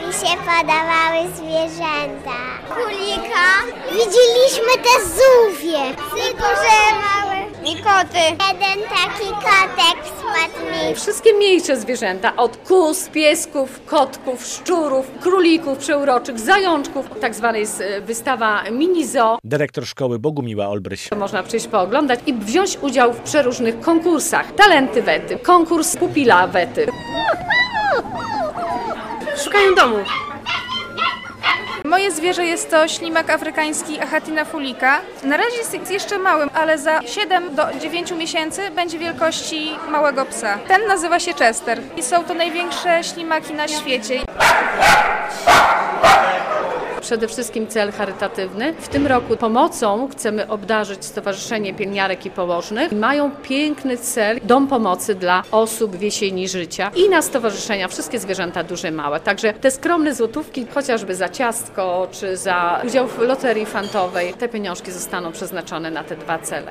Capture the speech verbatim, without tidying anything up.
mi się podobały zwierzęta. Królika. Widzieliśmy te żółwie. Duże, małe. I koty. Jeden taki kotek spadł mi. Wszystkie mniejsze zwierzęta, od kóz, piesków, kotków, szczurów, królików przeuroczych, zajączków. Tak zwana jest wystawa mini zoo. Dyrektor szkoły Bogumiła Olbryś. Można przyjść pooglądać i wziąć udział w przeróżnych konkursach. Talenty Wety, konkurs pupila Wety. Szukają domu. Moje zwierzę jest to ślimak afrykański Achatina fulica. Na razie jest jeszcze małym, ale za siedem do dziewięciu miesięcy będzie wielkości małego psa. Ten nazywa się Chester i są to największe ślimaki na świecie. Przede wszystkim cel charytatywny. W tym roku pomocą chcemy obdarzyć Stowarzyszenie Pielęgniarek i Położnych. Mają piękny cel, dom pomocy dla osób w jesieni życia i na stowarzyszenia, wszystkie zwierzęta duże, małe. Także te skromne złotówki, chociażby za ciastko czy za udział w loterii fantowej, te pieniążki zostaną przeznaczone na te dwa cele.